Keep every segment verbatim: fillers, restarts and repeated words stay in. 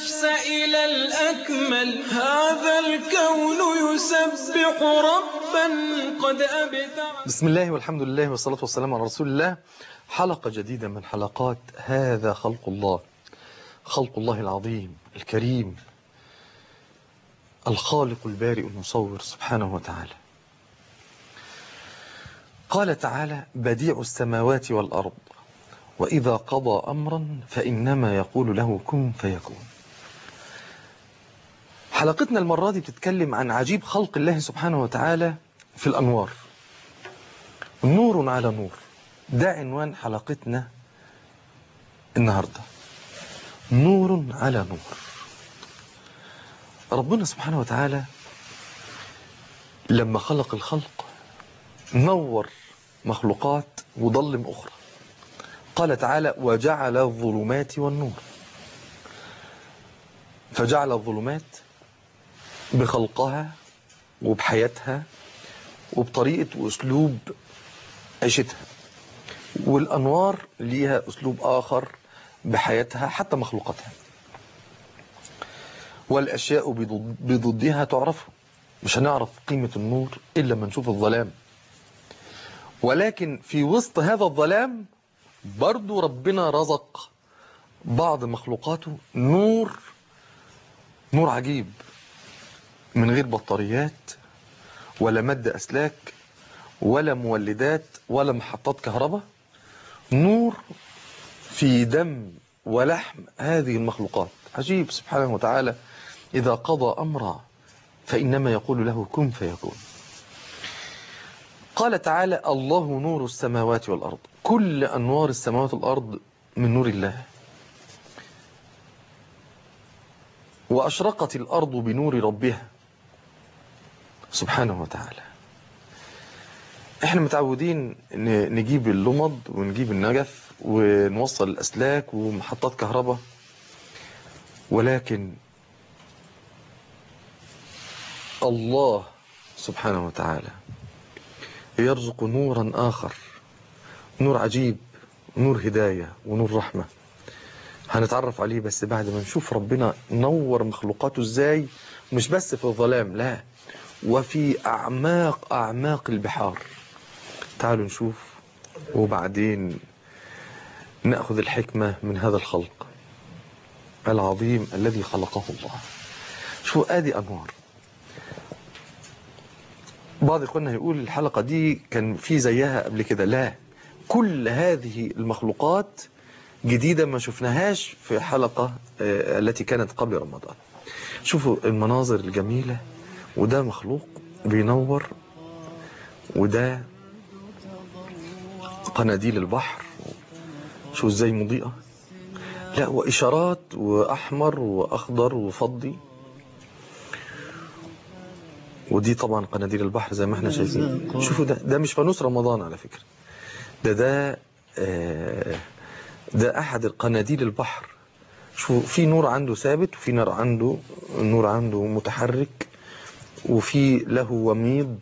النفس إلى الأكمل. هذا الكون يسبح ربا قد أبدع. بسم الله والحمد لله والصلاة والسلام على رسول الله. حلقة جديدة من حلقات هذا خلق الله، خلق الله العظيم الكريم الخالق البارئ المصور سبحانه وتعالى. قال تعالى: بديع السماوات والأرض وإذا قضى أمرا فإنما يقول له كن فيكون. حلقتنا المرة دي بتتكلم عن عجيب خلق الله سبحانه وتعالى في الأنوار. نور على نور، ده عنوان حلقتنا النهاردة. نور على نور. ربنا سبحانه وتعالى لما خلق الخلق نور مخلوقات وظلم أخرى. قال تعالى: وجعل الظلمات والنور. فجعل الظلمات بخلقها وبحياتها وبطريقة وأسلوب عيشتها، والأنوار ليها أسلوب آخر بحياتها حتى مخلوقاتها. والأشياء بضدها تعرف. مش هنعرف قيمة النور إلا ما نشوف الظلام. ولكن في وسط هذا الظلام برضو ربنا رزق بعض مخلوقاته نور، نور عجيب، من غير بطاريات ولا مد أسلاك ولا مولدات ولا محطات كهرباء. نور في دم ولحم هذه المخلوقات. عجيب سبحانه وتعالى. إذا قضى أمرا فإنما يقول له كن فيكون. قال تعالى: الله نور السماوات والأرض. كل أنوار السماوات والأرض من نور الله. وأشرقت الأرض بنور ربها سبحانه وتعالى. احنا متعودين نجيب اللمض ونجيب النجف ونوصل الأسلاك ومحطات كهرباء، ولكن الله سبحانه وتعالى يرزق نورا آخر، نور عجيب، نور هداية ونور رحمة. هنتعرف عليه بس بعد ما نشوف ربنا نور مخلوقاته ازاي، مش بس في الظلام، لا، وفي أعماق أعماق البحار. تعالوا نشوف وبعدين نأخذ الحكمة من هذا الخلق العظيم الذي خلقه الله. شو آدي أنوار. بعض إخواننا يقول الحلقة دي كان في زيها قبل كده. لا، كل هذه المخلوقات جديدة ما شفناهاش في حلقة التي كانت قبل رمضان. شوفوا المناظر الجميلة، وده مخلوق بينور، وده قناديل البحر شو ازاي مضيئة. لا، وإشارات وأحمر وأخضر وفضي. ودي طبعا قناديل البحر زي ما احنا شايفين. شوفوا ده ده مش فانوس رمضان على فكرة. ده ده آه ده أحد القناديل البحر. شوفوا، في نور عنده ثابت، وفي نور عنده نور عنده متحرك، وفي له وميض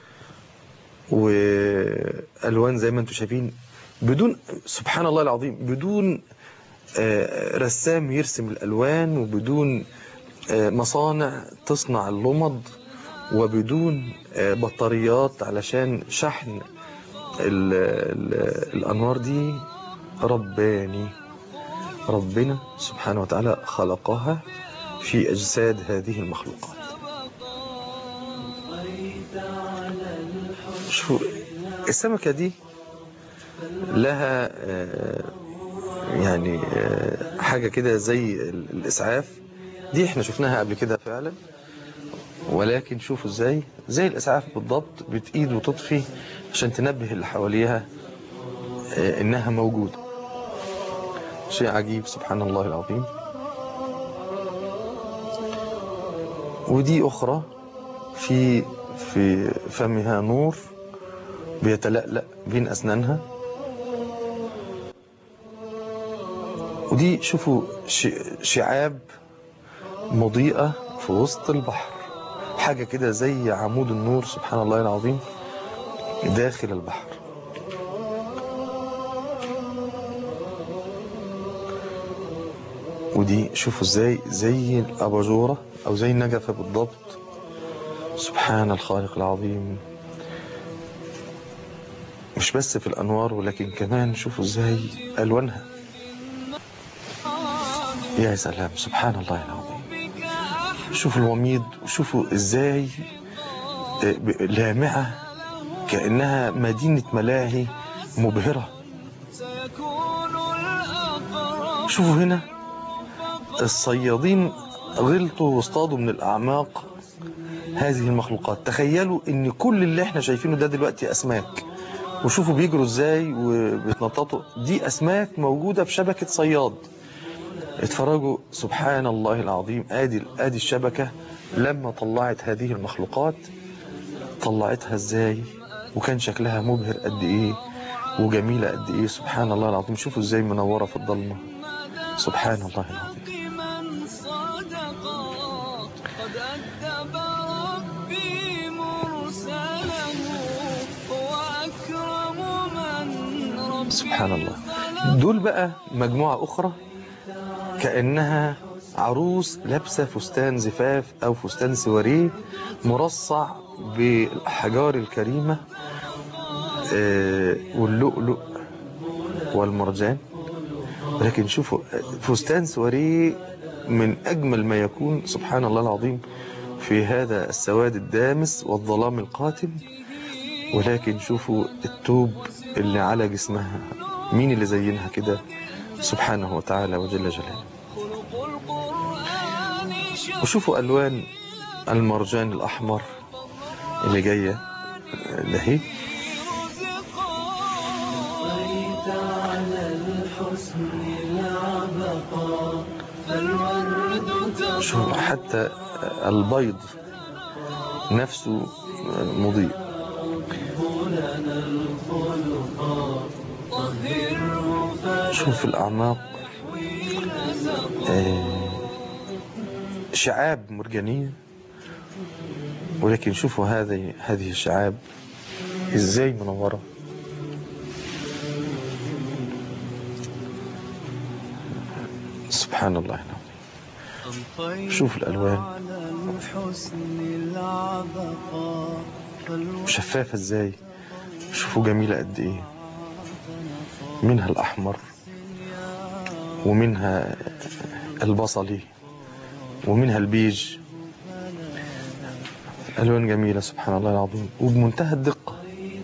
والوان زي ما انتم شايفين، بدون، سبحان الله العظيم، بدون رسام يرسم الالوان، وبدون مصانع تصنع اللمض، وبدون بطاريات علشان شحن ال ال الانوار دي. رباني، ربنا سبحانه وتعالى خلقها في اجساد هذه المخلوقات. شوفوا السمكة دي لها يعني حاجة كده زي الإسعاف. دي احنا شفناها قبل كده فعلا، ولكن شوفوا ازاي زي الإسعاف بالضبط، بتقيد وتطفي عشان تنبه اللي حواليها انها موجودة. شيء عجيب سبحان الله العظيم. ودي أخرى في في فمها نور بيتلألأ بين أسنانها. ودي شوفوا شعاب مضيئة في وسط البحر، حاجة كده زي عمود النور سبحان الله العظيم داخل البحر. ودي شوفوا ازاي زي الأباجورة أو زي النجفة بالضبط. سبحان الخالق العظيم. مش بس في الأنوار ولكن كمان شوفوا ازاي ألوانها. يا سلام، سبحان الله العظيم. شوفوا الوميض وشوفوا ازاي لامعة كأنها مدينة ملاهي مبهرة. شوفوا هنا الصيادين غلطوا واصطادوا من الأعماق هذه المخلوقات. تخيلوا ان كل اللي احنا شايفينه ده دلوقتي أسماك، وشوفوا بيجروا ازاي وبيتنططوا. دي أسماك موجودة في شبكة صياد. اتفرجوا سبحان الله العظيم. ادي ادي الشبكة لما طلعت هذه المخلوقات طلعتها ازاي، وكان شكلها مبهر قد ايه وجميلة قد ايه. سبحان الله العظيم. شوفوا ازاي منورة في الضلمة. سبحان الله العظيم. سبحان الله. دول بقى مجموعة أخرى كأنها عروس لابسة فستان زفاف أو فستان سواريه مرصع بالأحجار الكريمة واللؤلؤ والمرجان. لكن شوفوا فستان سواريه من أجمل ما يكون. سبحان الله العظيم في هذا السواد الدامس والظلام القاتم. ولكن شوفوا التوب اللي على جسمها، مين اللي زينها كده؟ سبحانه وتعالى وجل جلاله. وشوفوا ألوان المرجان الأحمر اللي جاية لهي. شوفوا حتى البيض نفسه مضيء. شوف الأعماق شعاب مرجانية. ولكن شوفوا هذه هذه الشعاب ازاي منورة. سبحان الله العظيم. شوف الألوان شفافة ازاي. شوفوا جميلة قد ايه. منها الأحمر ومنها البصلي ومنها البيج. ألوان جميلة سبحان الله العظيم وبمنتهى الدقة.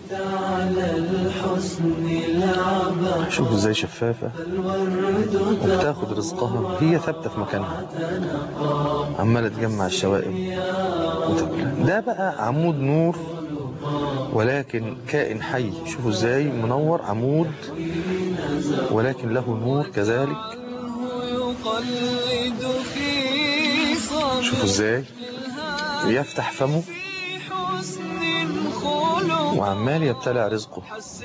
شوفوا ازاي شفافة وبتاخد رزقها. هي ثابتة في مكانها عمالة تجمع الشوائب وتاكلها. ده بقى عمود نور ولكن كائن حي. شوفوا ازاي منور عمود ولكن له نور كذلك. شوفوا ازاي يفتح فمه وعمال يبتلع رزقه.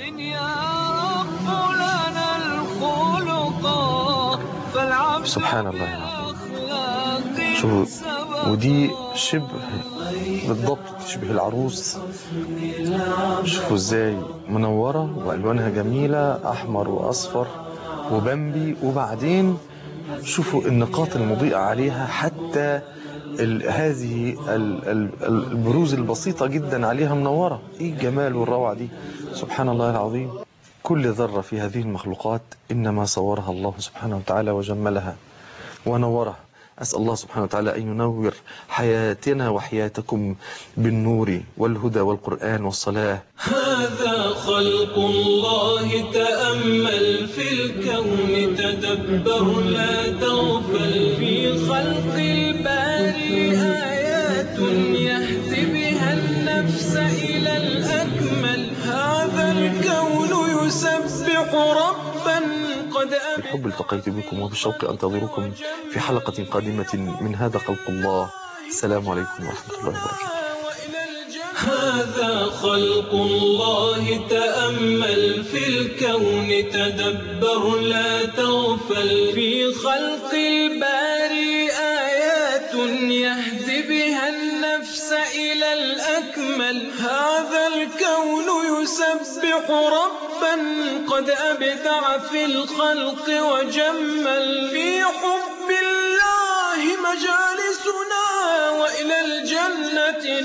سبحان الله العظيم. شوفوا ودي شبه بالضبط تشبه العروس. شوفوا ازاي منورة والوانها جميلة احمر واصفر وبمبي. وبعدين شوفوا النقاط المضيئة عليها حتى ال هذه ال ال البروز البسيطة جدا عليها منورة. ايه الجمال والروعة دي. سبحان الله العظيم. كل ذرة في هذه المخلوقات إنما صورها الله سبحانه وتعالى وجملها ونورها. أسأل الله سبحانه وتعالى أن ينور حياتنا وحياتكم بالنور والهدى والقرآن والصلاة. هذا خلق الله تأمل في الكون تدبر لا تغفل في خلق الباري آيات يهدي بها النفس إلى الأكمل. هذا الكون يسبح ربا قد أبدع. بالحب التقيت بكم وبالشوق أنتظركم في حلقة قادمة من هذا خلق الله. السلام عليكم ورحمة الله وبركاته. هذا خلق الله تأمل في الكون تدبر لا تغفل في خلق الباري آيات يهدي بها النفس إلى الأكمل. هذا الكون يسبح ربا قد أبدع في الخلق وجمل في حب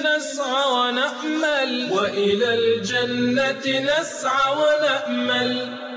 نسعى ونأمل وإلى الجنة نسعى ونأمل